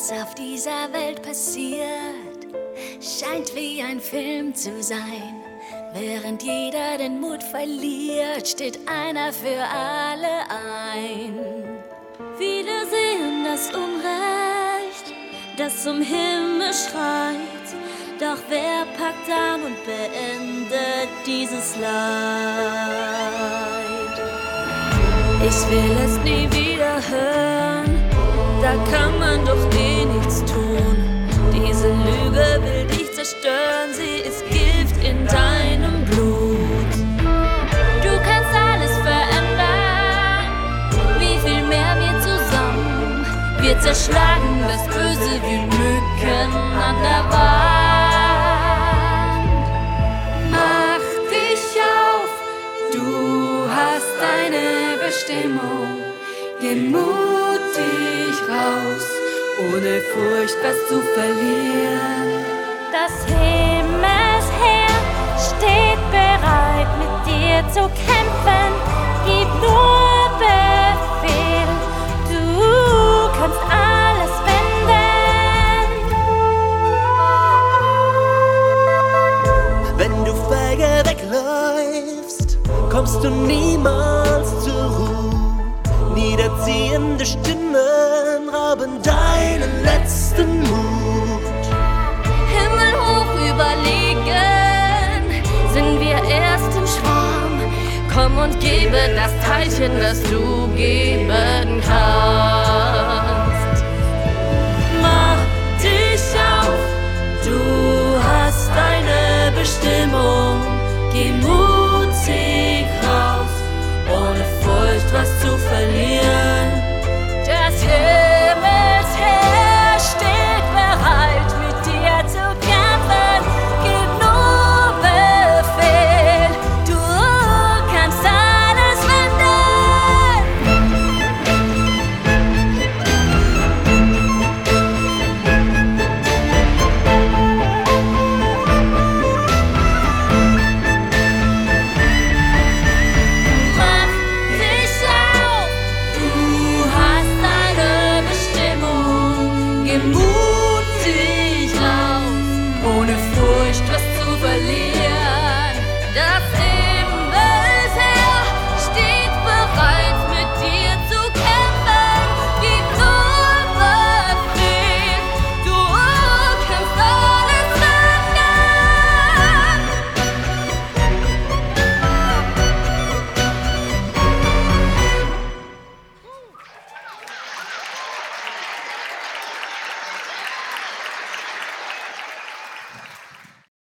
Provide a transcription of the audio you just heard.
Was auf dieser Welt passiert, scheint wie ein Film zu sein. Während jeder den Mut verliert, steht einer für alle ein. Viele sehen das Unrecht, das zum Himmel schreit. Doch wer packt an und beendet dieses Leid? Ich will es nie wieder hören, da kann man doch eh nichts tun. Diese Lüge will dich zerstören, sie ist Gift in deinem Blut. Du kannst alles verändern, wie viel mehr wir zusammen. Wir zerschlagen das Böse wie Mücken an der Wand. Mach dich auf, du hast deine Bestimmung. Geh mutig raus, ohne Furcht was zu verlieren. Das Himmelsheer steht bereit, mit dir zu kämpfen. Gib nur Befehl, du kannst alles wenden. Wenn du feige wegläufst, kommst du niemals zur Ruhe. Niederziehende Stimmen rauben deinen letzten Mut. Himmelhoch überlegen, sind wir erst im Schwarm. Komm und gebe das Teilchen, das du geben kannst.